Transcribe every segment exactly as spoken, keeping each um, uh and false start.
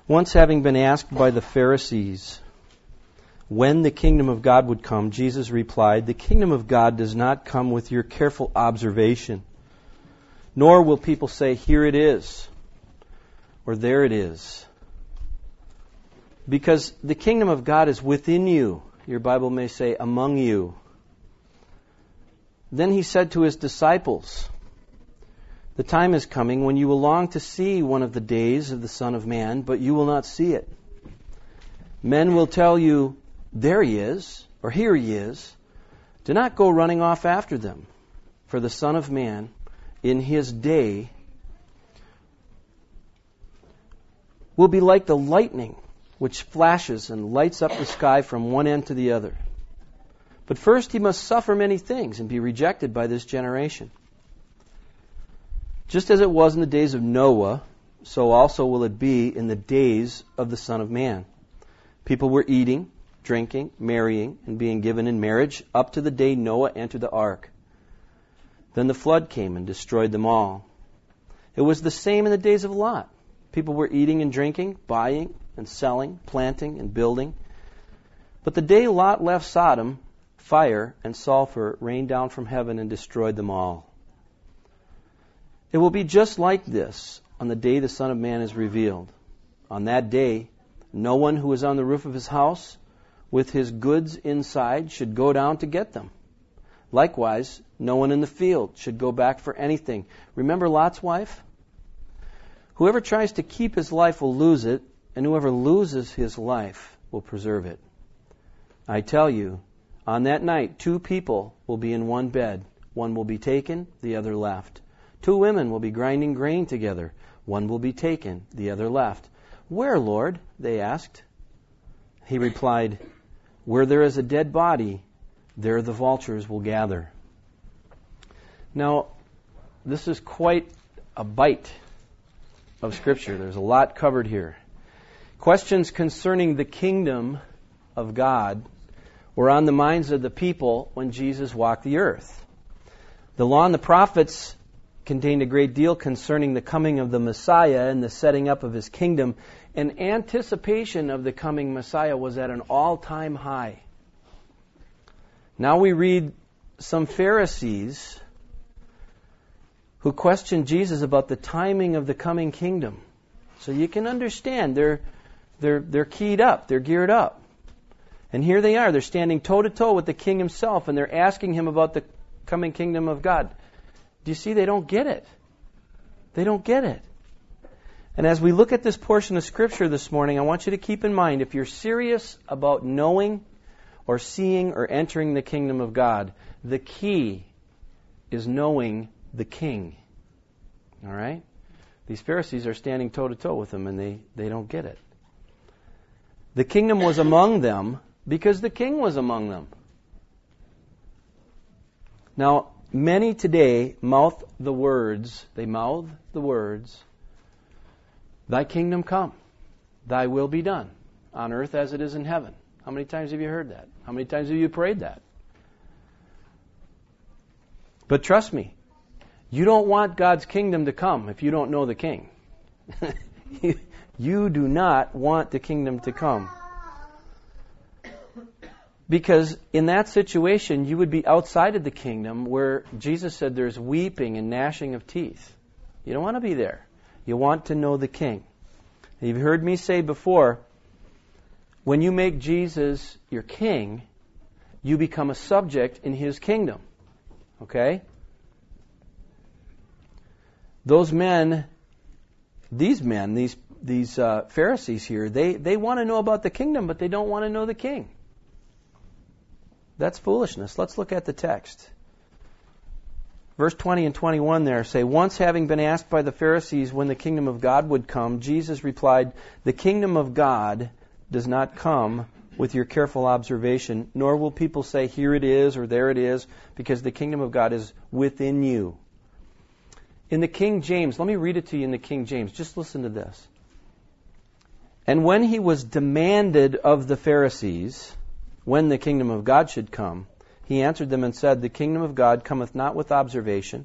Once having been asked by the Pharisees when the kingdom of God would come, Jesus replied, "The kingdom of God does not come with your careful observation, nor will people say, 'Here it is,' or 'There it is.' Because the kingdom of God is within you." Your Bible may say, "among you." Then he said to his disciples, "The time is coming when you will long to see one of the days of the Son of Man, but you will not see it. Men will tell you, 'There he is,' or 'Here he is.' Do not go running off after them, for the Son of Man in his day will be like the lightning which flashes and lights up the sky from one end to the other. But first he must suffer many things and be rejected by this generation. Just as it was in the days of Noah, so also will it be in the days of the Son of Man. People were eating, drinking, marrying, and being given in marriage up to the day Noah entered the ark. Then the flood came and destroyed them all. It was the same in the days of Lot. People were eating and drinking, buying and selling, planting and building. But the day Lot left Sodom, fire and sulfur rained down from heaven and destroyed them all. It will be just like this on the day the Son of Man is revealed. On that day, no one who is on the roof of his house with his goods inside should go down to get them. Likewise, no one in the field should go back for anything. Remember Lot's wife? Whoever tries to keep his life will lose it, and whoever loses his life will preserve it. I tell you, on that night, two people will be in one bed. One will be taken, the other left. Two women will be grinding grain together. One will be taken, the other left. Where, Lord? They asked. He replied, Where there is a dead body, there the vultures will gather. Now, this is quite a bite of Scripture. There's a lot covered here. Questions concerning the kingdom of God were on the minds of the people when Jesus walked the earth. The law and the prophets contained a great deal concerning the coming of the Messiah and the setting up of his kingdom, and anticipation of the coming Messiah was at an all-time high. Now we read some Pharisees who questioned Jesus about the timing of the coming kingdom. So you can understand they're they're they're keyed up, they're geared up. And here they are, they're standing toe-to-toe with the king himself, and they're asking him about the coming kingdom of God. Do you see, they don't get it. They don't get it. And as we look at this portion of Scripture this morning, I want you to keep in mind, if you're serious about knowing or seeing or entering the kingdom of God, the key is knowing the king. All right? These Pharisees are standing toe-to-toe with him, and they, they don't get it. The kingdom was among them because the king was among them. Now, many today mouth the words, they mouth the words, Thy kingdom come, Thy will be done, on earth as it is in heaven. How many times have you heard that? How many times have you prayed that? But trust me, you don't want God's kingdom to come if you don't know the king. you, you do not want the kingdom to come. Because in that situation, you would be outside of the kingdom where Jesus said there's weeping and gnashing of teeth. You don't want to be there. You want to know the king. You've heard me say before, when you make Jesus your king, you become a subject in his kingdom. Okay? Those men, these men, these these uh, Pharisees here, they, they want to know about the kingdom, but they don't want to know the king. That's foolishness. Let's look at the text. Verse twenty and twenty-one there say, Once having been asked by the Pharisees when the kingdom of God would come, Jesus replied, The kingdom of God does not come with your careful observation, nor will people say, Here it is, or there it is, because the kingdom of God is within you. In the King James, let me read it to you in the King James. Just listen to this. And when he was demanded of the Pharisees when the kingdom of God should come, he answered them and said, The kingdom of God cometh not with observation,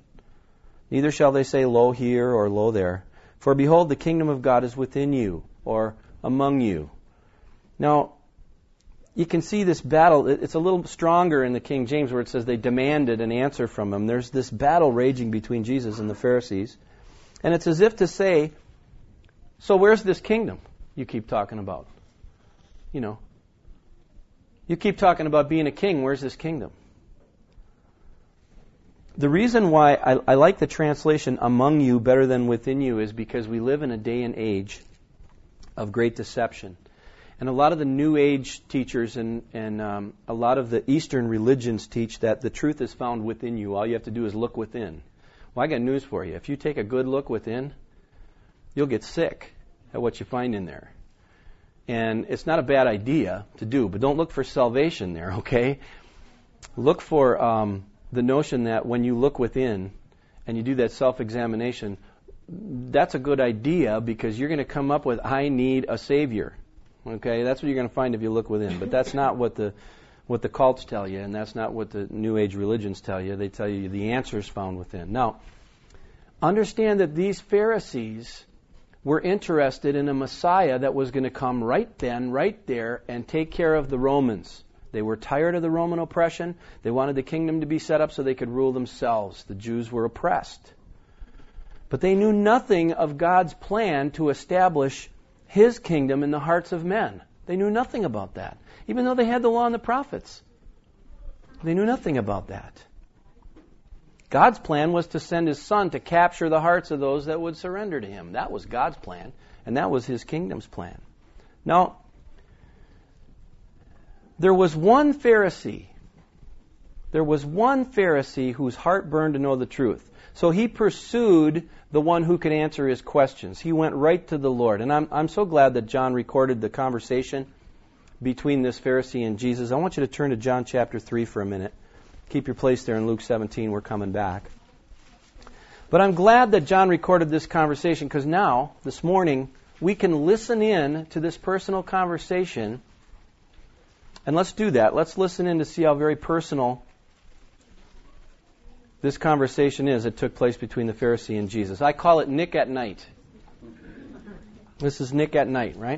neither shall they say, Lo here or lo there. For behold, the kingdom of God is within you, or among you. Now, you can see this battle. It's a little stronger in the King James where it says they demanded an answer from him. There's this battle raging between Jesus and the Pharisees. And it's as if to say, so where's this kingdom you keep talking about? You know, you keep talking about being a king. Where's this kingdom? The reason why I, I like the translation among you better than within you is because we live in a day and age of great deception. And a lot of the New Age teachers and, and um, a lot of the Eastern religions teach that the truth is found within you. All you have to do is look within. Well, I got news for you. If you take a good look within, you'll get sick at what you find in there. And it's not a bad idea to do, but don't look for salvation there, okay? Look for um, the notion that when you look within and you do that self-examination, that's a good idea because you're going to come up with, I need a Savior. Okay, that's what you're going to find if you look within. But that's not what the what the cults tell you, and that's not what the New Age religions tell you. They tell you the answer is found within. Now, understand that these Pharisees were interested in a Messiah that was going to come right then, right there, and take care of the Romans. They were tired of the Roman oppression. They wanted the kingdom to be set up so they could rule themselves. The Jews were oppressed. But they knew nothing of God's plan to establish His kingdom in the hearts of men. They knew nothing about that. Even though they had the law and the prophets. They knew nothing about that. God's plan was to send His Son to capture the hearts of those that would surrender to Him. That was God's plan, and that was His kingdom's plan. Now, there was one Pharisee. There was one Pharisee whose heart burned to know the truth. So he pursued the one who could answer his questions. He went right to the Lord. And I'm I'm so glad that John recorded the conversation between this Pharisee and Jesus. I want you to turn to John chapter three for a minute. Keep your place there in Luke seventeen. We're coming back. But I'm glad that John recorded this conversation because now, this morning, we can listen in to this personal conversation. And let's do that. Let's listen in to see how very personal this conversation is that took place between the Pharisee and Jesus. I call it Nick at night. This is Nick at night, right?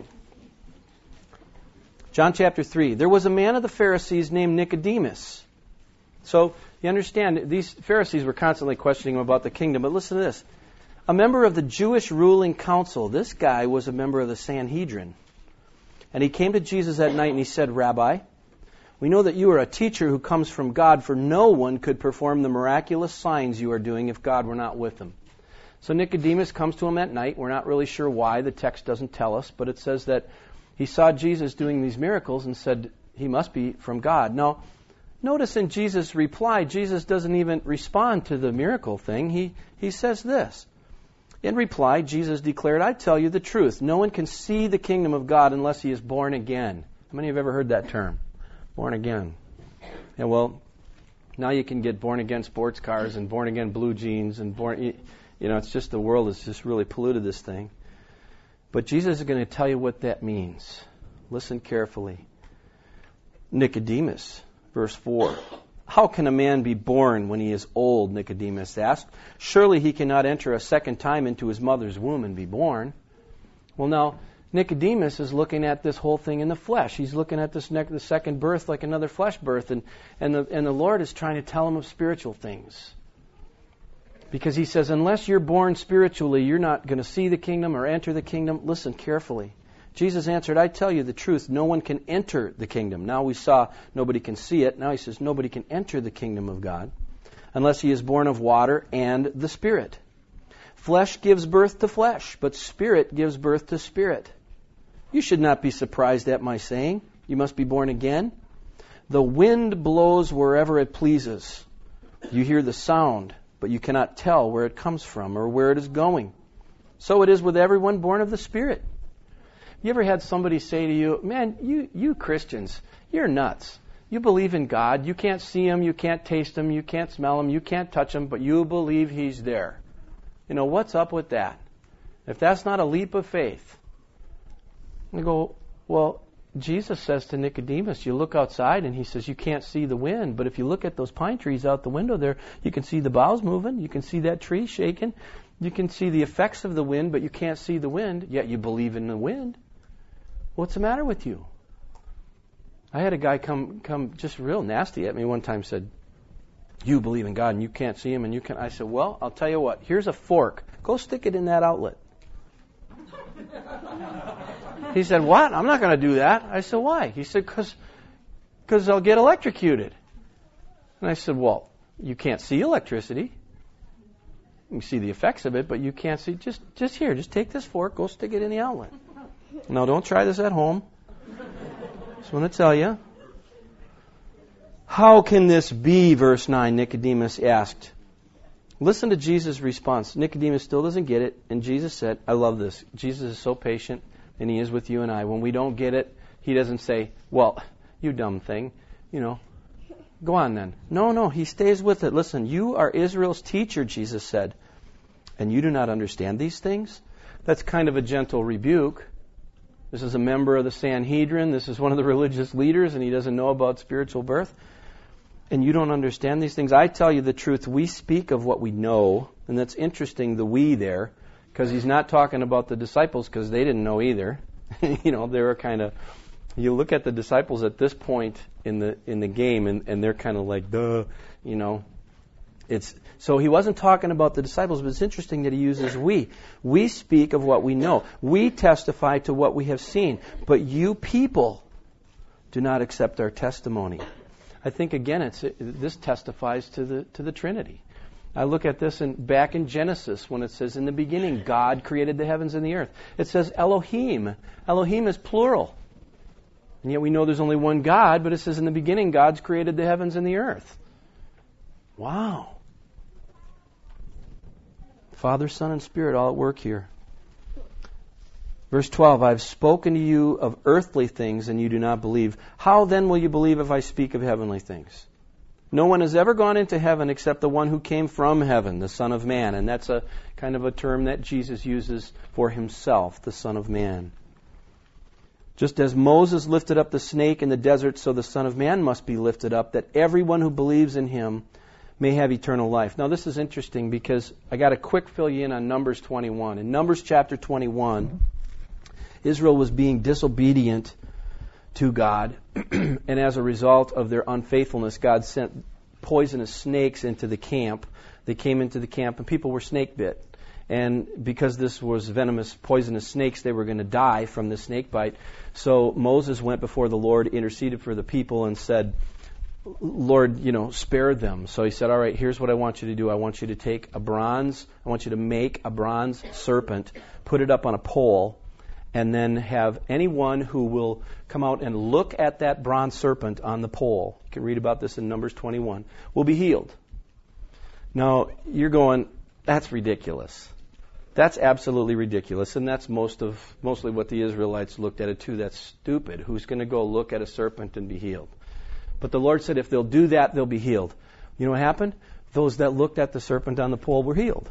John chapter three. There was a man of the Pharisees named Nicodemus. So, you understand, these Pharisees were constantly questioning him about the kingdom. But listen to this. A member of the Jewish ruling council. This guy was a member of the Sanhedrin. And he came to Jesus at night and he said, Rabbi, we know that you are a teacher who comes from God, for no one could perform the miraculous signs you are doing if God were not with him. So Nicodemus comes to him at night. We're not really sure why. The text doesn't tell us, but it says that he saw Jesus doing these miracles and said he must be from God. Now, notice in Jesus' reply, Jesus doesn't even respond to the miracle thing. He, he says this. In reply, Jesus declared, I tell you the truth. No one can see the kingdom of God unless he is born again. How many have ever heard that term? Born again. Yeah, well, now you can get born again sports cars and born again blue jeans and born, you know, it's just the world has just really polluted this thing. But Jesus is going to tell you what that means. Listen carefully. Nicodemus, verse four. How can a man be born when he is old? Nicodemus asked. Surely he cannot enter a second time into his mother's womb and be born. Well, now, Nicodemus is looking at this whole thing in the flesh. He's looking at this ne- the second birth like another flesh birth, and and the and the Lord is trying to tell him of spiritual things. Because he says, unless you're born spiritually, you're not going to see the kingdom or enter the kingdom. Listen carefully. Jesus answered, I tell you the truth, no one can enter the kingdom. Now we saw nobody can see it. Now he says nobody can enter the kingdom of God unless he is born of water and the Spirit. Flesh gives birth to flesh, but Spirit gives birth to spirit. You should not be surprised at my saying, you must be born again. The wind blows wherever it pleases. You hear the sound, but you cannot tell where it comes from or where it is going. So it is with everyone born of the Spirit. You ever had somebody say to you, man, you, you Christians, you're nuts. You believe in God. You can't see Him. You can't taste Him. You can't smell Him. You can't touch Him, but you believe He's there. You know, what's up with that? If that's not a leap of faith. You go, well, Jesus says to Nicodemus, you look outside and He says you can't see the wind, but if you look at those pine trees out the window there, you can see the boughs moving. You can see that tree shaking. You can see the effects of the wind, but you can't see the wind, yet you believe in the wind. What's the matter with you? I had a guy come come just real nasty at me one time, said, you believe in God and you can't see Him and you can. I said, well, I'll tell you what. Here's a fork. Go stick it in that outlet. He said, what? I'm not going to do that. I said, why? He said, because because I'll get electrocuted. And I said, well, you can't see electricity. You can see the effects of it, but you can't see. Just just here, just take this fork, go stick it in the outlet. No, don't try this at home. Just want to tell you. How can this be, verse nine, Nicodemus asked. Listen to Jesus' response. Nicodemus still doesn't get it, and Jesus said, I love this. Jesus is so patient, and He is with you and I. When we don't get it, He doesn't say, well, you dumb thing, you know, go on then. No, no, He stays with it. Listen, you are Israel's teacher, Jesus said, and you do not understand these things? That's kind of a gentle rebuke. This is a member of the Sanhedrin. This is one of the religious leaders, and he doesn't know about spiritual birth. And you don't understand these things? I tell you the truth, we speak of what we know. And that's interesting, the we there, because He's not talking about the disciples because they didn't know either. you know, they were kind of, you look at the disciples at this point in the in the game, and, and they're kind of like, duh, you know. It's so He wasn't talking about the disciples, but it's interesting that He uses we. We speak of what we know. We testify to what we have seen. But you people do not accept our testimony. I think again, it's this testifies to the to the Trinity. I look at this in, back in Genesis when it says, in the beginning, God created the heavens and the earth. It says Elohim. Elohim is plural. And yet we know there's only one God, but it says in the beginning, God's created the heavens and the earth. Wow. Father, Son, and Spirit all at work here. Verse twelve, I've spoken to you of earthly things and you do not believe. How then will you believe if I speak of heavenly things? No one has ever gone into heaven except the one who came from heaven, the Son of Man. And that's a kind of a term that Jesus uses for Himself, the Son of Man. Just as Moses lifted up the snake in the desert, so the Son of Man must be lifted up, that everyone who believes in Him may have eternal life. Now this is interesting because I got to quick fill you in on Numbers twenty-one. In Numbers chapter twenty-one, Israel was being disobedient to God, and as a result of their unfaithfulness, God sent poisonous snakes into the camp. They came into the camp, and people were snake bit. And because this was venomous, poisonous snakes, they were going to die from the snake bite. So Moses went before the Lord, interceded for the people, and said, Lord, you know, spare them. So He said, all right, here's what I want you to do. I want you to take a bronze, I want you to make a bronze serpent, put it up on a pole, and then have anyone who will come out and look at that bronze serpent on the pole, you can read about this in Numbers twenty-one, will be healed. Now, you're going, that's ridiculous. That's absolutely ridiculous, and that's most of mostly what the Israelites looked at it too. That's stupid. Who's going to go look at a serpent and be healed? But the Lord said if they'll do that, they'll be healed. You know what happened? Those that looked at the serpent on the pole were healed.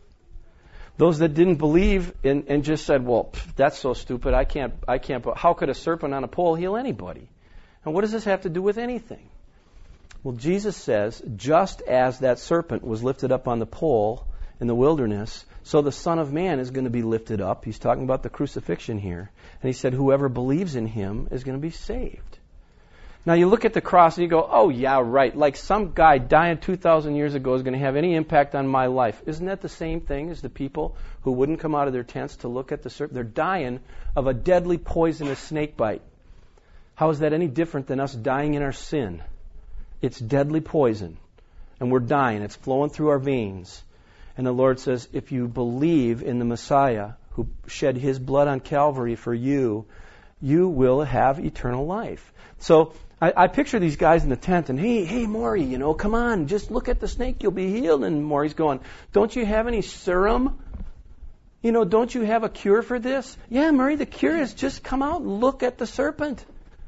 Those that didn't believe and, and just said, well, pff, that's so stupid, I can't, I can't, how could a serpent on a pole heal anybody? And what does this have to do with anything? Well, Jesus says, just as that serpent was lifted up on the pole in the wilderness, so the Son of Man is going to be lifted up. He's talking about the crucifixion here. And He said, whoever believes in Him is going to be saved. Now you look at the cross and you go, oh yeah, right, like some guy dying two thousand years ago is going to have any impact on my life. Isn't that the same thing as the people who wouldn't come out of their tents to look at the serpent? They're dying of a deadly poisonous snake bite. How is that any different than us dying in our sin? It's deadly poison, and we're dying. It's flowing through our veins. And the Lord says, if you believe in the Messiah who shed His blood on Calvary for you, you will have eternal life. So I, I picture these guys in the tent, and hey, hey, Maury, you know, come on, just look at the snake, you'll be healed. And Maury's going, don't you have any serum? You know, don't you have a cure for this? Yeah, Murray, the cure is just come out and look at the serpent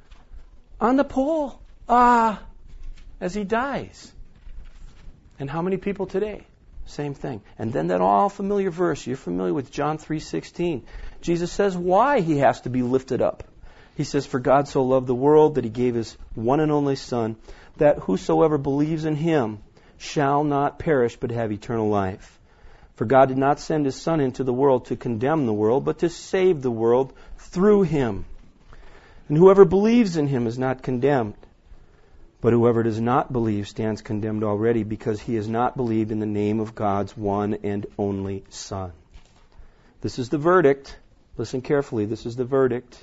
on the pole. Ah, as he dies. And how many people today? Same thing. And then that all familiar verse, you're familiar with John three sixteen. Jesus says why He has to be lifted up. He says, for God so loved the world that He gave His one and only Son, that whosoever believes in Him shall not perish but have eternal life. For God did not send His Son into the world to condemn the world, but to save the world through Him. And whoever believes in him is not condemned. But whoever does not believe stands condemned already, because he has not believed in the name of God's one and only Son. This is the verdict. Listen carefully. This is the verdict.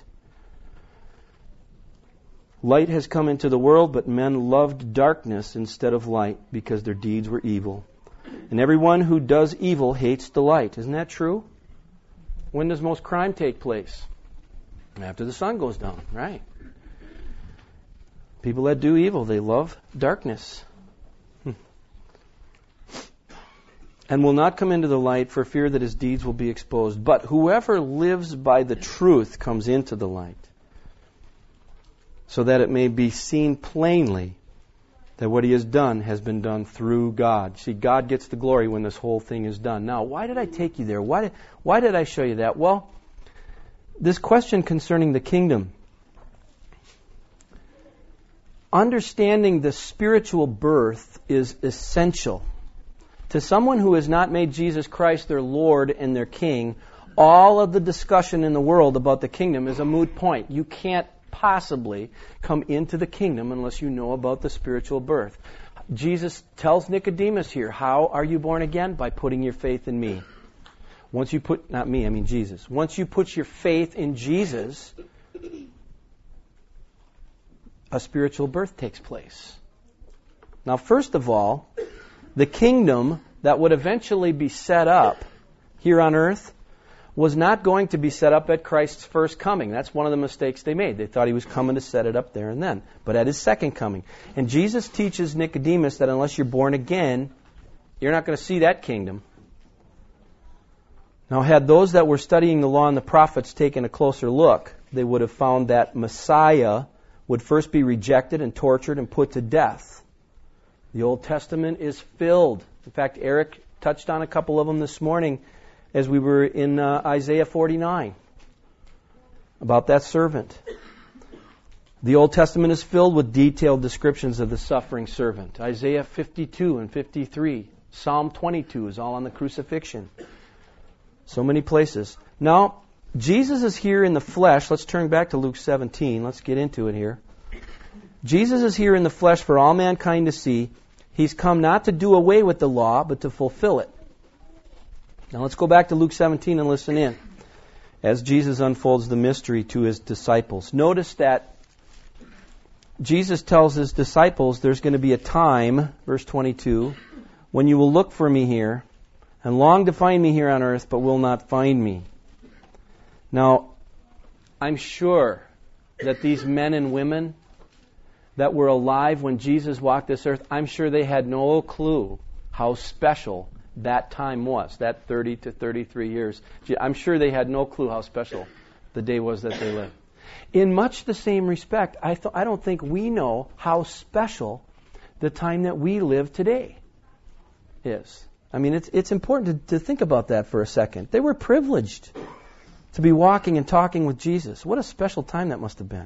Light has come into the world, but men loved darkness instead of light, because their deeds were evil. And everyone who does evil hates the light. Isn't that true? When does most crime take place? After the sun goes down, right? People that do evil, they love darkness. Hmm. And will not come into the light for fear that his deeds will be exposed. But whoever lives by the truth comes into the light, so that it may be seen plainly that what he has done has been done through God. See, God gets the glory when this whole thing is done. Now, why did I take you there? Why did, why did I show you that? Well, this question concerning the kingdom, understanding the spiritual birth is essential. To someone who has not made Jesus Christ their Lord and their King, all of the discussion in the world about the kingdom is a moot point. You can't possibly come into the kingdom unless you know about the spiritual birth. Jesus tells Nicodemus here, how are you born again? By putting your faith in me. Once you put, not me, I mean Jesus. Once you put your faith in Jesus, a spiritual birth takes place. Now, first of all, the kingdom that would eventually be set up here on earth was not going to be set up at Christ's first coming. That's one of the mistakes they made. They thought he was coming to set it up there and then, but at his second coming. And Jesus teaches Nicodemus that unless you're born again, you're not going to see that kingdom. Now, had those that were studying the law and the prophets taken a closer look, they would have found that Messiah would first be rejected and tortured and put to death. The Old Testament is filled. In fact, Eric touched on a couple of them this morning as we were in uh, Isaiah forty-nine about that servant. The Old Testament is filled with detailed descriptions of the suffering servant. Isaiah fifty-two and fifty-three. Psalm twenty-two is all on the crucifixion. So many places. Now, Jesus is here in the flesh. Let's turn back to Luke seventeen. Let's get into it here. Jesus is here in the flesh for all mankind to see. He's come not to do away with the law, but to fulfill it. Now let's go back to Luke seventeen and listen in as Jesus unfolds the mystery to his disciples. Notice that Jesus tells his disciples there's going to be a time, verse twenty-two, when you will look for me here and long to find me here on earth, but will not find me. Now, I'm sure that these men and women that were alive when Jesus walked this earth, I'm sure they had no clue how special that time was, that thirty to thirty-three years. I'm sure they had no clue how special the day was that they lived. In much the same respect, I, th- I don't think we know how special the time that we live today is. I mean, it's it's important to, to think about that for a second. They were privileged to be walking and talking with Jesus. What a special time that must have been.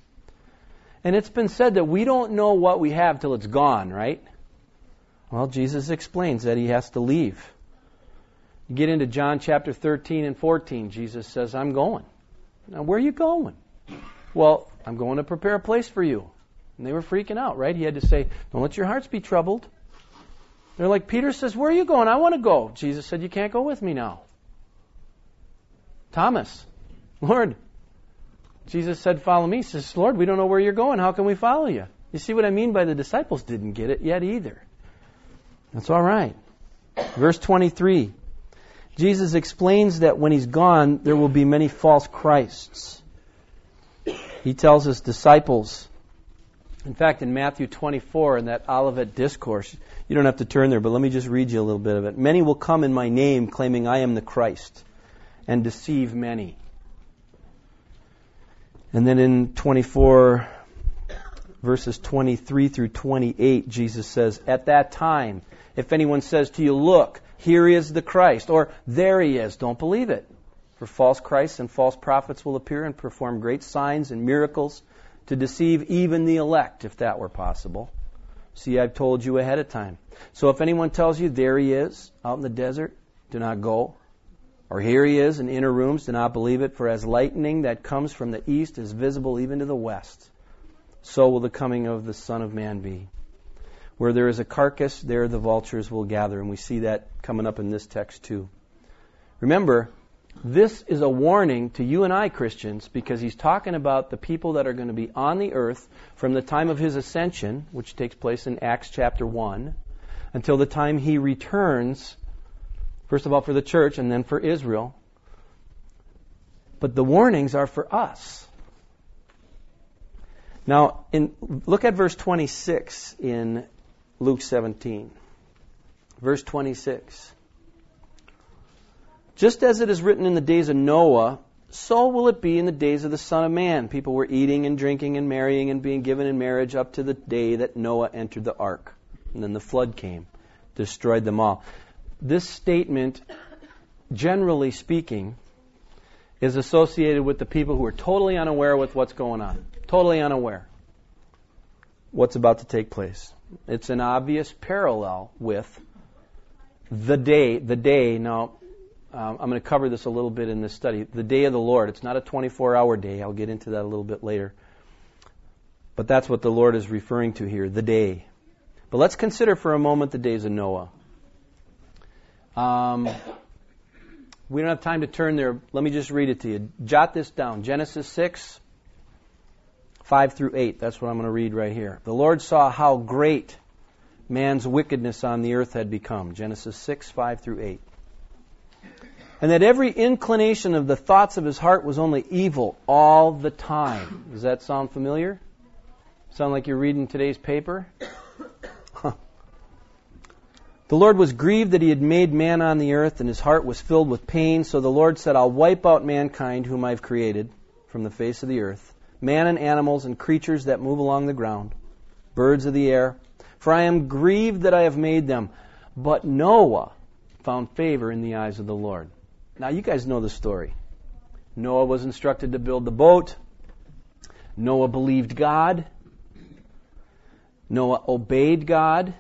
And it's been said that we don't know what we have till it's gone, right? Well, Jesus explains that he has to leave. You get into John chapter thirteen and fourteen, Jesus says, I'm going. Now, where are you going? Well, I'm going to prepare a place for you. And they were freaking out, right? He had to say, don't let your hearts be troubled. They're like, Peter says, where are you going? I want to go. Jesus said, you can't go with me now. Thomas, Lord, Jesus said, follow me. He says, Lord, we don't know where you're going. How can we follow you? You see what I mean by the disciples didn't get it yet either. That's all right. Verse twenty-three. Jesus explains that when he's gone, there will be many false Christs. He tells his disciples, in fact, in Matthew twenty-four, in that Olivet Discourse, you don't have to turn there, but let me just read you a little bit of it. Many will come in my name, claiming I am the Christ, and deceive many. And then in twenty-four, verses twenty-three through twenty-eight, Jesus says, at that time, if anyone says to you, look, here is the Christ, or there he is, don't believe it. For false Christs and false prophets will appear and perform great signs and miracles to deceive even the elect, if that were possible. See, I've told you ahead of time. So if anyone tells you, there he is, out in the desert, do not go Or here he is in inner rooms, do not believe it, for as lightning that comes from the east is visible even to the west, so will the coming of the Son of Man be. Where there is a carcass, there the vultures will gather. And we see that coming up in this text too. Remember, this is a warning to you and I, Christians, because he's talking about the people that are going to be on the earth from the time of his ascension, which takes place in Acts chapter one, until the time he returns, first of all for the church and then for Israel. But the warnings are for us. Now, in, look at verse twenty-six in Luke seventeen. Verse twenty-six. Just as it is written in the days of Noah, so will it be in the days of the Son of Man. People were eating and drinking and marrying and being given in marriage up to the day that Noah entered the ark. And then the flood came, destroyed them all. This statement, generally speaking, is associated with the people who are totally unaware with what's going on. Totally unaware what's about to take place. It's an obvious parallel with the day, the day, now, um, I'm going to cover this a little bit in this study, the day of the Lord. It's not a twenty-four hour day. I'll get into that a little bit later. But that's what the Lord is referring to here, the day. But let's consider for a moment the days of Noah. Um, we don't have time to turn there. Let me just read it to you. Jot this down. Genesis six, five through eight. That's what I'm going to read right here. The Lord saw how great man's wickedness on the earth had become. Genesis six, five through eight. And that every inclination of the thoughts of his heart was only evil all the time. Does that sound familiar? Sound like you're reading today's paper? Huh. The Lord was grieved that he had made man on the earth, and his heart was filled with pain. So the Lord said, I'll wipe out mankind whom I've created from the face of the earth, man and animals and creatures that move along the ground, birds of the air. For I am grieved that I have made them. But Noah found favor in the eyes of the Lord. Now you guys know the story. Noah was instructed to build the boat. Noah believed God. Noah obeyed God.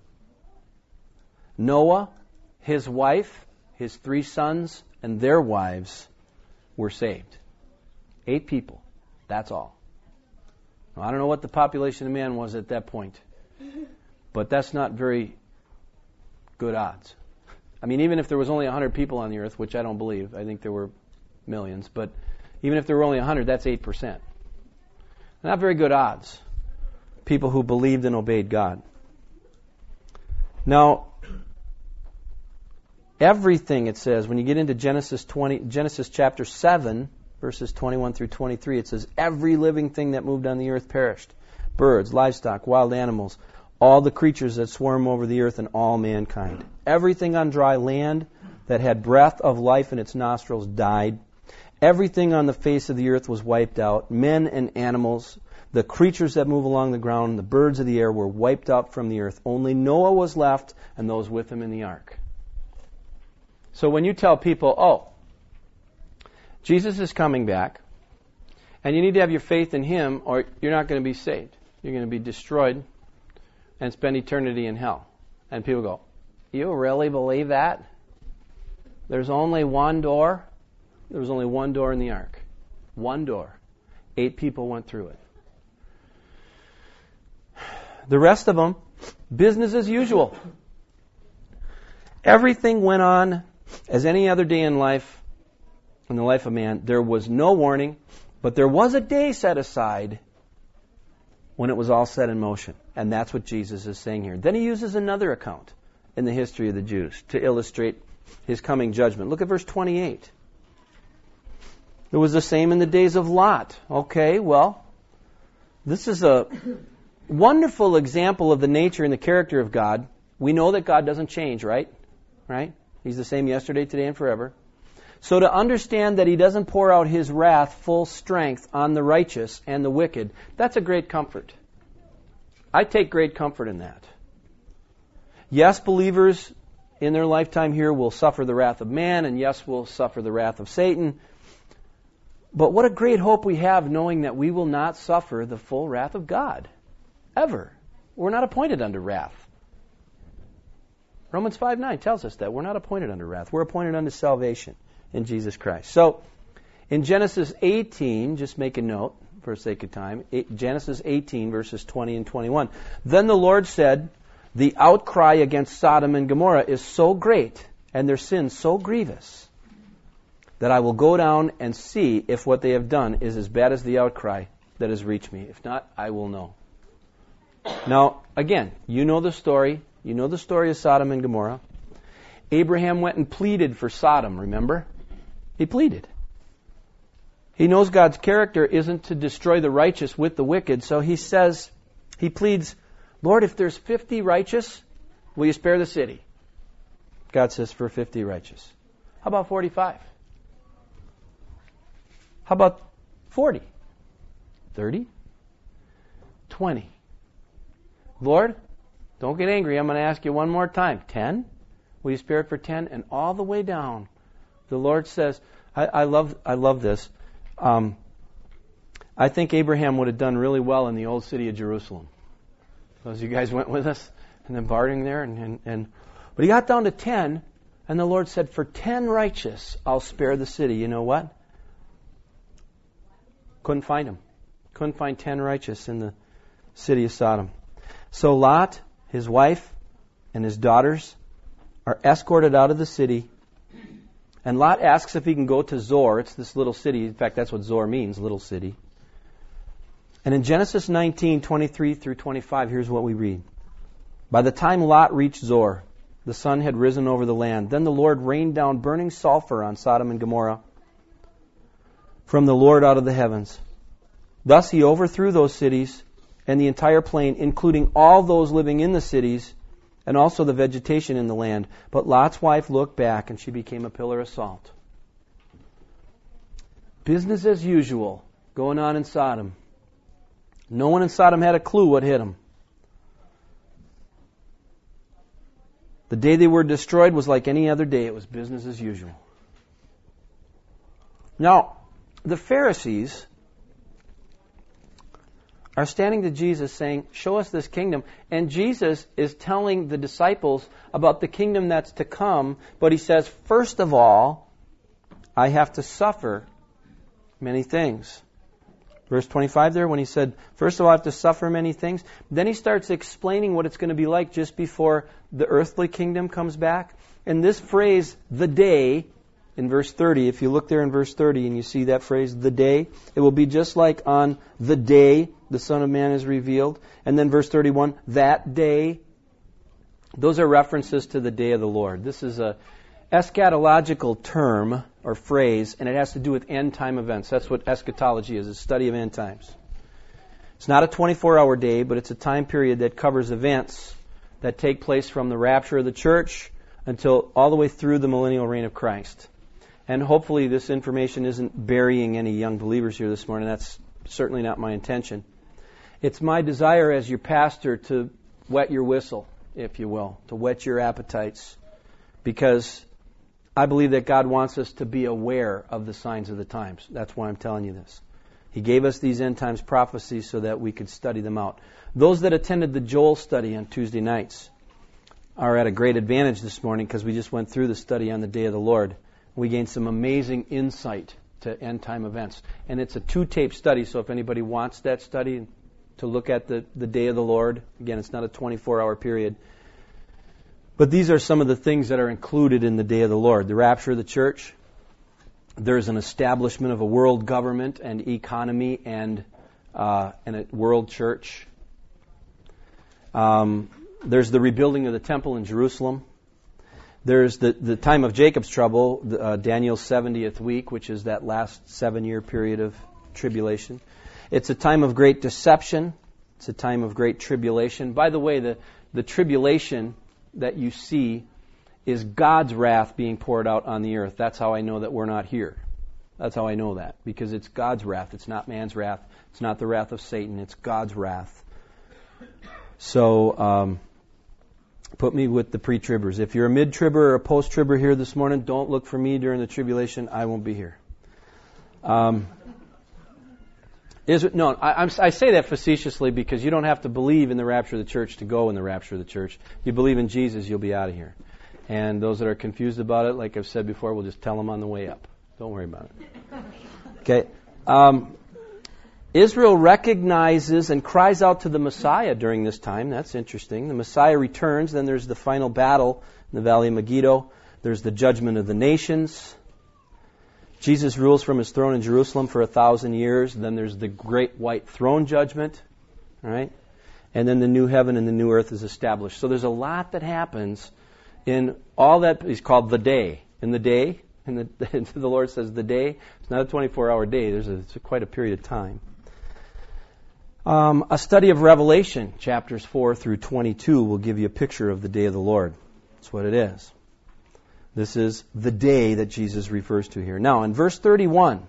Noah, his wife, his three sons, and their wives were saved. Eight people. That's all. Now, I don't know what the population of man was at that point, but that's not very good odds. I mean, even if there was only one hundred people on the earth, which I don't believe, I think there were millions, but even if there were only one hundred, that's eight percent. Not very good odds. People who believed and obeyed God. Now, everything, it says, when you get into Genesis twenty, Genesis chapter seven, verses twenty-one through twenty-three, it says, every living thing that moved on the earth perished. Birds, livestock, wild animals, all the creatures that swarm over the earth, and all mankind. Everything on dry land that had breath of life in its nostrils died. Everything on the face of the earth was wiped out. Men and animals, the creatures that move along the ground, the birds of the air were wiped out from the earth. Only Noah was left and those with him in the ark. So when you tell people, oh, Jesus is coming back, and you need to have your faith in him or you're not going to be saved. You're going to be destroyed and spend eternity in hell. And people go, you really believe that? There's only one door? There was only one door in the ark. One door. Eight people went through it. The rest of them, business as usual. Everything went on as any other day in life, in the life of man. There was no warning, but there was a day set aside when it was all set in motion. And that's what Jesus is saying here. Then he uses another account in the history of the Jews to illustrate his coming judgment. Look at verse twenty-eight. It was the same in the days of Lot. Okay, well, this is a wonderful example of the nature and the character of God. We know that God doesn't change, right? Right? He's the same yesterday, today, and forever. So to understand that he doesn't pour out his wrath full strength on the righteous and the wicked, that's a great comfort. I take great comfort in that. Yes, believers in their lifetime here will suffer the wrath of man, and yes, will suffer the wrath of Satan. But what a great hope we have knowing that we will not suffer the full wrath of God. Ever. We're not appointed under wrath. Romans five nine tells us that we're not appointed under wrath. We're appointed unto salvation in Jesus Christ. So, in Genesis eighteen, just make a note for sake of time, Genesis eighteen, verses twenty and twenty-one. Then the Lord said, the outcry against Sodom and Gomorrah is so great, and their sin so grievous, that I will go down and see if what they have done is as bad as the outcry that has reached me. If not, I will know. Now, again, you know the story. You know the story of Sodom and Gomorrah. Abraham went and pleaded for Sodom, remember? He pleaded. He knows God's character isn't to destroy the righteous with the wicked, so he says, he pleads, Lord, if there's fifty righteous, will you spare the city? God says, for fifty righteous. How about forty-five? How about forty? thirty? twenty? Lord, don't get angry. I'm going to ask you one more time. ten? Will you spare it for ten? And all the way down, the Lord says, I, I love I love this. Um, I think Abraham would have done really well in the old city of Jerusalem. Those of you guys went with us and then bartering there. And, and, and But he got down to ten, and the Lord said, for ten righteous, I'll spare the city. You know what? Couldn't find him. Couldn't find ten righteous in the city of Sodom. So Lot, his wife, and his daughters are escorted out of the city. And Lot asks if he can go to Zoar. It's this little city. In fact, that's what Zoar means, little city. And in Genesis nineteen, twenty-three through twenty-five, here's what we read. By the time Lot reached Zoar, the sun had risen over the land. Then the Lord rained down burning sulfur on Sodom and Gomorrah from the Lord out of the heavens. Thus he overthrew those cities and the entire plain, including all those living in the cities, and also the vegetation in the land. But Lot's wife looked back, and she became a pillar of salt. Business as usual going on in Sodom. No one in Sodom had a clue what hit them. The day they were destroyed was like any other day. It was business as usual. Now, the Pharisees are standing to Jesus saying, show us this kingdom. And Jesus is telling the disciples about the kingdom that's to come. But he says, first of all, I have to suffer many things. Verse twenty-five there, when he said, first of all, I have to suffer many things. Then he starts explaining what it's going to be like just before the earthly kingdom comes back. And this phrase, the day, in verse thirty, if you look there in verse thirty and you see that phrase, the day, it will be just like on the day the Son of Man is revealed. And then verse thirty-one, that day. Those are references to the day of the Lord. This is a eschatological term or phrase, and it has to do with end time events. That's what eschatology is, a study of end times. It's not a twenty-four hour day, but it's a time period that covers events that take place from the rapture of the church until all the way through the millennial reign of Christ. And hopefully this information isn't burying any young believers here this morning. That's certainly not my intention. It's my desire as your pastor to wet your whistle, if you will, to whet your appetites, because I believe that God wants us to be aware of the signs of the times. That's why I'm telling you this. He gave us these end times prophecies so that we could study them out. Those that attended the Joel study on Tuesday nights are at a great advantage this morning because we just went through the study on the day of the Lord. We gained some amazing insight to end time events. And it's a two-tape study, so if anybody wants that study to look at the, the day of the Lord, again, it's not a twenty-four hour period. But these are some of the things that are included in the day of the Lord. The rapture of the church. There's an establishment of a world government and economy and, uh, and a world church. Um, there's the rebuilding of the temple in Jerusalem. There's the, the time of Jacob's trouble, uh, Daniel's seventieth week, which is that last seven-year period of tribulation. It's a time of great deception. It's a time of great tribulation. By the way, the, the tribulation that you see is God's wrath being poured out on the earth. That's how I know that we're not here. That's how I know that. Because it's God's wrath. It's not man's wrath. It's not the wrath of Satan. It's God's wrath. So, um, put me with the pre-tribbers. If you're a mid-tribber or a post-tribber here this morning, don't look for me during the tribulation. I won't be here. Um, is it, no, I, I'm, I say that facetiously because you don't have to believe in the rapture of the church to go in the rapture of the church. If you believe in Jesus, you'll be out of here. And those that are confused about it, like I've said before, we'll just tell them on the way up. Don't worry about it. Okay. Um, Israel recognizes and cries out to the Messiah during this time. That's interesting. The Messiah returns. Then there's the final battle in the Valley of Megiddo. There's the judgment of the nations. Jesus rules from his throne in Jerusalem for a thousand years. Then there's the great white throne judgment. All right? And then the new heaven and the new earth is established. So there's a lot that happens in all that is called the day. In the day, and the, the Lord says the day, it's not a twenty-four hour day. There's a, it's a quite a period of time. Um, a study of Revelation, chapters four through twenty-two, will give you a picture of the day of the Lord. That's what it is. This is the day that Jesus refers to here. Now, in verse thirty-one,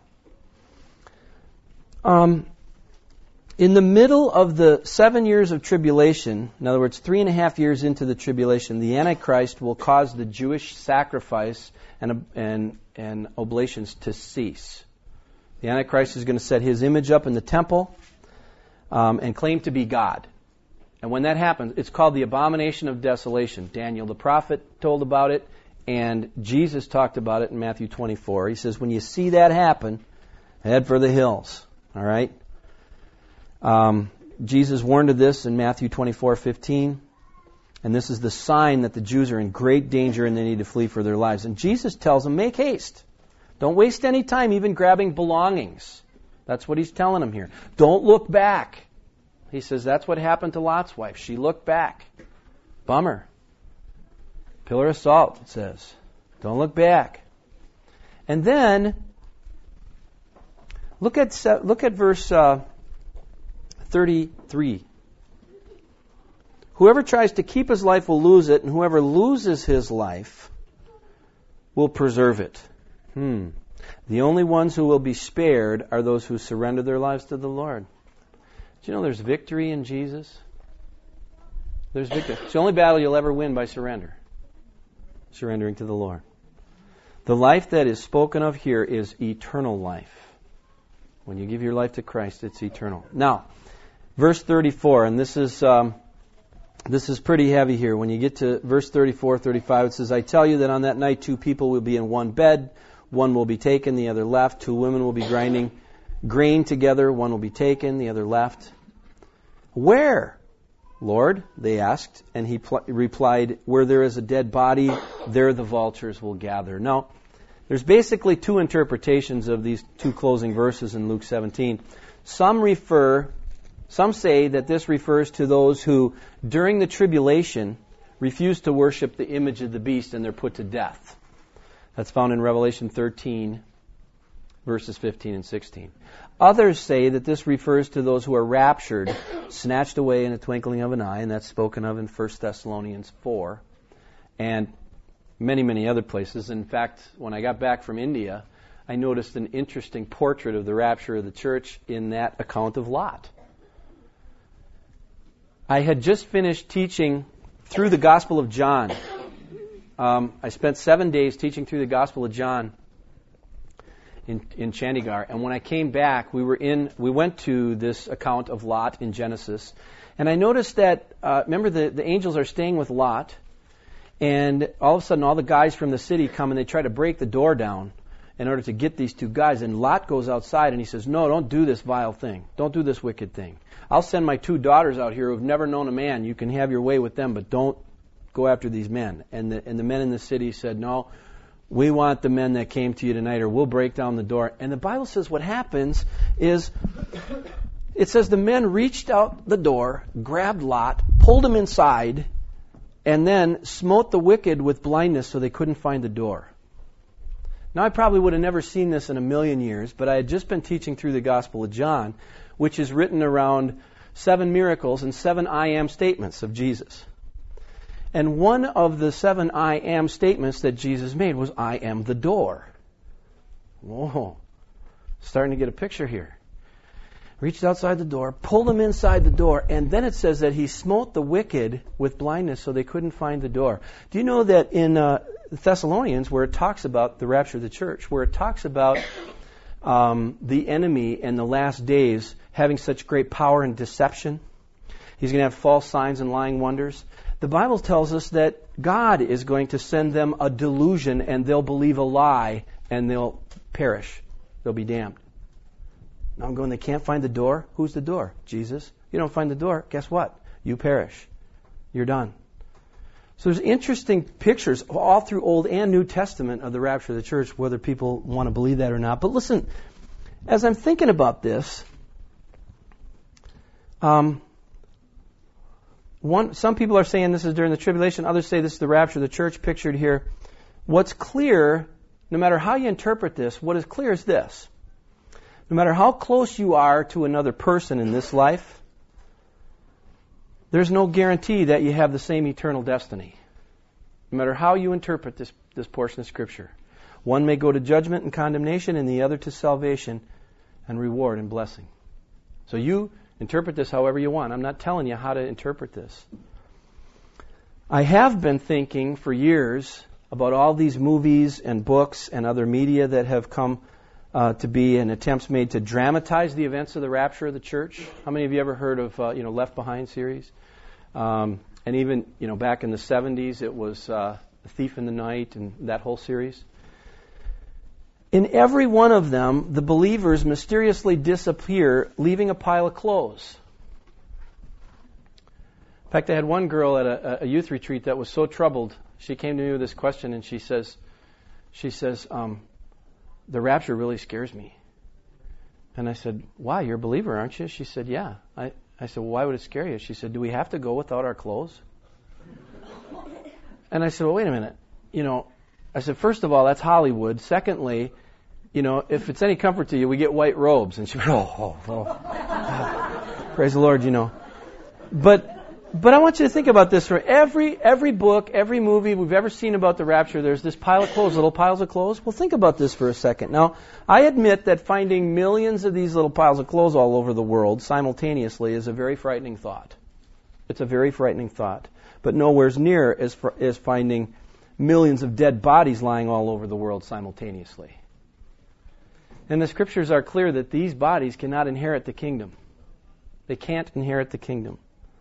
um, in the middle of the seven years of tribulation, in other words, three and a half years into the tribulation, the Antichrist will cause the Jewish sacrifice and, and, and oblations to cease. The Antichrist is going to set his image up in the temple um, and claim to be God. And when that happens, it's called the abomination of desolation. Daniel the prophet told about it, and Jesus talked about it in Matthew twenty-four. He says, when you see that happen, head for the hills. All right? Um, Jesus warned of this in Matthew twenty-four fifteen. And this is the sign that the Jews are in great danger and they need to flee for their lives. And Jesus tells them, make haste. Don't waste any time even grabbing belongings. That's what he's telling them here. Don't look back. He says that's what happened to Lot's wife. She looked back. Bummer. Pillar of salt, it says. Don't look back. And then, look at look at verse uh, thirty-three. Whoever tries to keep his life will lose it, and whoever loses his life will preserve it. Hmm. The only ones who will be spared are those who surrender their lives to the Lord. Do you know there's victory in Jesus? There's victory. It's the only battle you'll ever win by surrender. Surrendering to the Lord. The life that is spoken of here is eternal life. When you give your life to Christ, it's eternal. Now, verse thirty-four, and this is um, this is pretty heavy here. When you get to verse thirty-four, thirty-five, it says, I tell you that on that night two people will be in one bed. One will be taken, the other left. Two women will be grinding grain together. One will be taken, the other left. Where, Lord? They asked. And he pl- replied, where there is a dead body, there the vultures will gather. Now, there's basically two interpretations of these two closing verses in Luke seventeen. Some refer, some say that this refers to those who, during the tribulation, refuse to worship the image of the beast and they're put to death. That's found in Revelation thirteen, verses fifteen and sixteen. Others say that this refers to those who are raptured, snatched away in a twinkling of an eye, and that's spoken of in First Thessalonians four, and many, many other places. In fact, when I got back from India, I noticed an interesting portrait of the rapture of the church in that account of Lot. I had just finished teaching through the Gospel of John. Um, I spent seven days teaching through the Gospel of John in, in Chandigarh, and when I came back, we were in. We went to this account of Lot in Genesis, and I noticed that. Uh, remember, the, the angels are staying with Lot, and all of a sudden, all the guys from the city come and they try to break the door down in order to get these two guys. And Lot goes outside and he says, "No, don't do this vile thing. Don't do this wicked thing. I'll send my two daughters out here who've never known a man. You can have your way with them, but don't go after these men." And the, and the men in the city said, "No, we want the men that came to you tonight, or we'll break down the door." And the Bible says what happens is, it says the men reached out the door, grabbed Lot, pulled him inside, and then smote the wicked with blindness so they couldn't find the door. Now, I probably would have never seen this in a million years, but I had just been teaching through the Gospel of John, which is written around seven miracles and seven I am statements of Jesus. And one of the seven I am statements that Jesus made was, "I am the door." Whoa. Starting to get a picture here. Reached outside the door, pulled them inside the door, and then it says that he smote the wicked with blindness so they couldn't find the door. Do you know that in uh, Thessalonians, where it talks about the rapture of the church, where it talks about um, the enemy in the last days having such great power and deception, he's going to have false signs and lying wonders, The Bible tells us that God is going to send them a delusion and they'll believe a lie and they'll perish. They'll be damned. Now I'm going, they can't find the door? Who's the door? Jesus. You don't find the door, guess what? You perish. You're done. So there's interesting pictures all through Old and New Testament of the rapture of the church, whether people want to believe that or not. But listen, as I'm thinking about this, um, one, some people are saying this is during the tribulation. Others say this is the rapture of the church pictured here. What's clear, no matter how you interpret this, what is clear is this. No matter how close you are to another person in this life, there's no guarantee that you have the same eternal destiny. No matter how you interpret this, this portion of Scripture. One may go to judgment and condemnation, and the other to salvation and reward and blessing. So you interpret this however you want. I'm not telling you how to interpret this. I have been thinking for years about all these movies and books and other media that have come uh, to be and attempts made to dramatize the events of the rapture of the church. How many of you ever heard of uh, you know Left Behind series? Um, and even you know back in the seventies, it was uh, The Thief in the Night and that whole series. In every one of them, the believers mysteriously disappear, leaving a pile of clothes. In fact, I had one girl at a, a youth retreat that was so troubled. She came to me with this question, and she says, "She says, um, the rapture really scares me." And I said, "Why? You're a believer, aren't you?" She said, "Yeah." I, I said, "Well, why would it scare you?" She said, "Do we have to go without our clothes?" And I said, "Well, wait a minute. You know," I said, "First of all, that's Hollywood. Secondly, you know, if it's any comfort to you, we get white robes." And she went, oh, oh, oh. Praise the Lord, you know. But but I want you to think about this. For every every book, every movie we've ever seen about the rapture, there's this pile of clothes, little piles of clothes. Well, think about this for a second. Now, I admit that finding millions of these little piles of clothes all over the world simultaneously is a very frightening thought. It's a very frightening thought. But nowhere near as, as finding millions of dead bodies lying all over the world simultaneously. And the Scriptures are clear that these bodies cannot inherit the kingdom. They can't inherit the kingdom.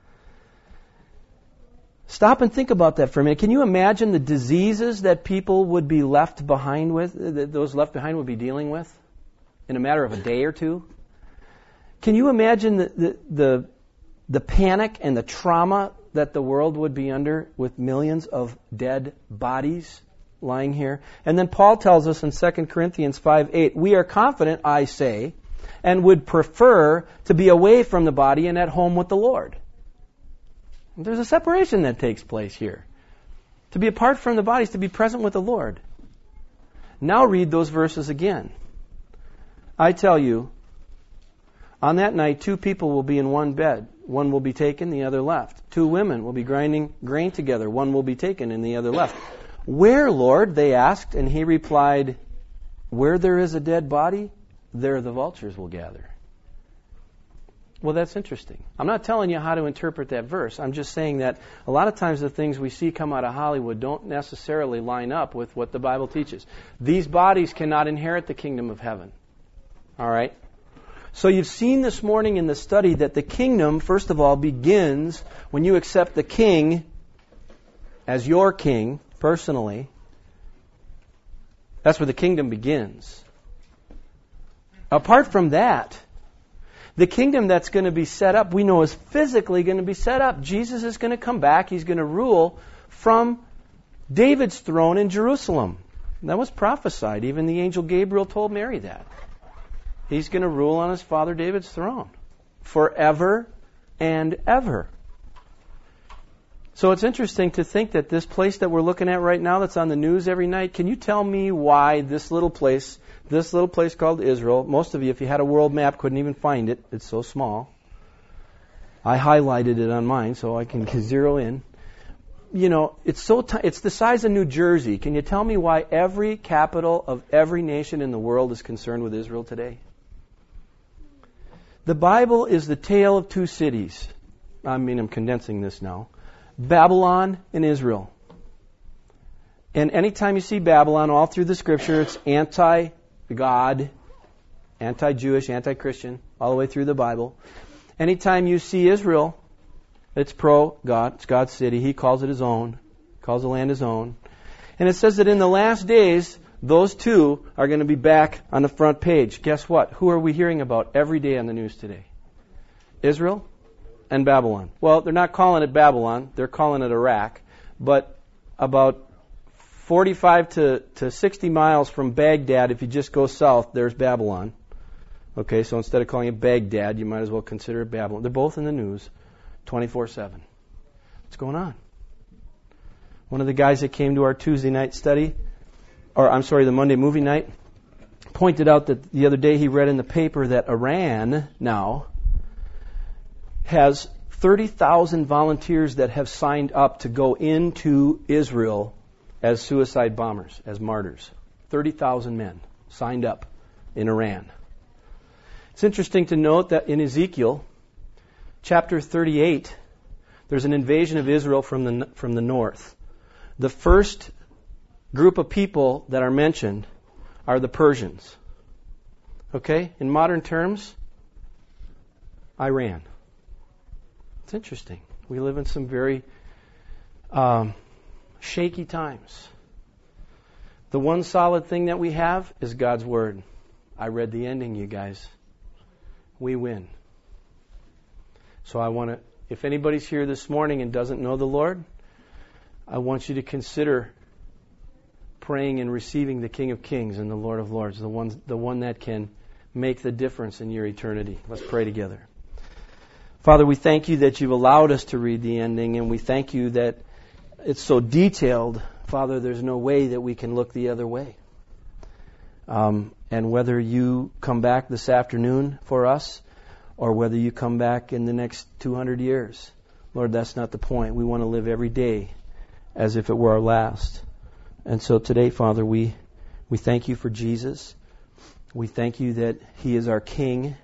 Stop and think about that for a minute. Can you imagine the diseases that people would be left behind with, that those left behind would be dealing with in a matter of a day or two? Can you imagine the, the, the, the panic and the trauma that the world would be under with millions of dead bodies lying here? And then Paul tells us in Second Corinthians five eight, "We are confident, I say, and would prefer to be away from the body and at home with the Lord." There's a separation that takes place here. To be apart from the body is to be present with the Lord. Now read those verses again. "I tell you, on that night two people will be in one bed. One will be taken, the other left. Two women will be grinding grain together. One will be taken and the other left." "Where, Lord?" they asked, and he replied, "Where there is a dead body, there the vultures will gather." Well, that's interesting. I'm not telling you how to interpret that verse. I'm just saying that a lot of times the things we see come out of Hollywood don't necessarily line up with what the Bible teaches. These bodies cannot inherit the kingdom of heaven. All right? So you've seen this morning in the study that the kingdom, first of all, begins when you accept the king as your king, personally. That's where the kingdom begins. Apart from that, the kingdom that's going to be set up, we know is physically going to be set up. Jesus is going to come back. He's going to rule from David's throne in Jerusalem. That was prophesied. Even the angel Gabriel told Mary that. He's going to rule on his father David's throne forever and ever. So it's interesting to think that this place that we're looking at right now that's on the news every night, can you tell me why this little place, this little place called Israel, most of you, if you had a world map, couldn't even find it. It's so small. I highlighted it on mine so I can zero in. You know, it's so t- it's the size of New Jersey. Can you tell me why every capital of every nation in the world is concerned with Israel today? The Bible is the tale of two cities. I mean, I'm condensing this now. Babylon and Israel. And anytime you see Babylon all through the Scripture, it's anti-God, anti-Jewish, anti-Christian, all the way through the Bible. Anytime you see Israel, It's pro-God. It's God's city. He calls it his own. Calls the land his own. And it says that in the last days, those two are going to be back on the front page. Guess what? Who are we hearing about every day on the news today? Israel and Babylon. Well, they're not calling it Babylon. They're calling it Iraq. But about forty-five to sixty miles from Baghdad, if you just go south, there's Babylon. Okay, so instead of calling it Baghdad, you might as well consider it Babylon. They're both in the news twenty-four seven. What's going on? One of the guys that came to our Tuesday night study, or I'm sorry, the Monday movie night, pointed out that the other day he read in the paper that Iran now has thirty thousand volunteers that have signed up to go into Israel as suicide bombers, as martyrs. thirty thousand men signed up in Iran. It's interesting to note that in Ezekiel chapter thirty-eight, there's an invasion of Israel from the from the north. The first group of people that are mentioned are the Persians. Okay? In modern terms, Iran. It's interesting. We live in some very um, shaky times. The one solid thing that we have is God's Word. I read the ending, you guys. We win. So I want to, if anybody's here this morning and doesn't know the Lord, I want you to consider praying and receiving the King of Kings and the Lord of Lords, the one, the one that can make the difference in your eternity. Let's pray together. Father, we thank you that you've allowed us to read the ending, and we thank you that it's so detailed. Father, there's no way that we can look the other way. Um, and whether you come back this afternoon for us, or whether you come back in the next two hundred years, Lord, that's not the point. We want to live every day as if it were our last. And so today, Father, we we thank you for Jesus. We thank you that He is our King.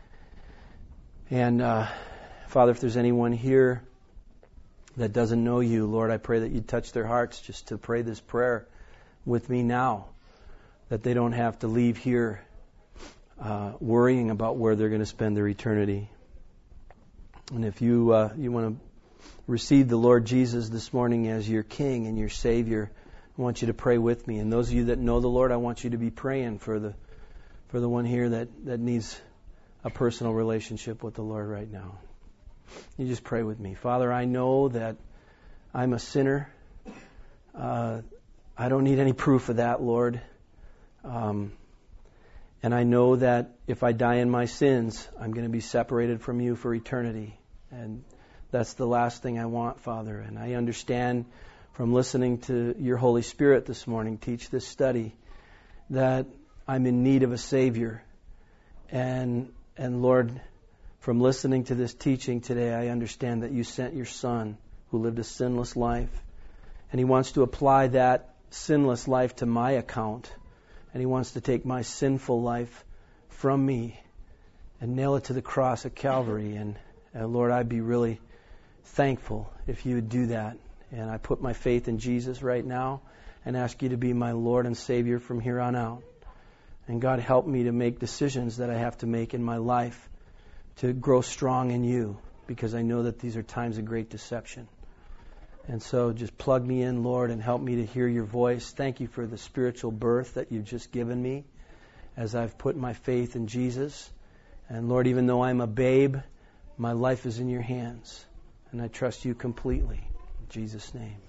And uh, Father, if there's anyone here that doesn't know you, Lord, I pray that you touch their hearts just to pray this prayer with me now, that they don't have to leave here uh, worrying about where they're going to spend their eternity. And if you uh, you want to receive the Lord Jesus this morning as your King and your Savior, I want you to pray with me. And those of you that know the Lord, I want you to be praying for the for the one here that, that needs a personal relationship with the Lord right now. You just pray with me. Father, I know that I'm a sinner. Uh, I don't need any proof of that, Lord. Um, and I know that if I die in my sins, I'm going to be separated from you for eternity. And that's the last thing I want, Father. And I understand from listening to your Holy Spirit this morning teach this study that I'm in need of a Savior. And and Lord, from listening to this teaching today, I understand that you sent your Son who lived a sinless life. And He wants to apply that sinless life to my account. And He wants to take my sinful life from me and nail it to the cross at Calvary. And uh, Lord, I'd be really thankful if you would do that. And I put my faith in Jesus right now and ask you to be my Lord and Savior from here on out. And God, help me to make decisions that I have to make in my life to grow strong in you, because I know that these are times of great deception. And so just plug me in, Lord, and help me to hear your voice. Thank you for the spiritual birth that you've just given me as I've put my faith in Jesus. And Lord, even though I'm a babe, my life is in your hands. And I trust you completely. In Jesus' name.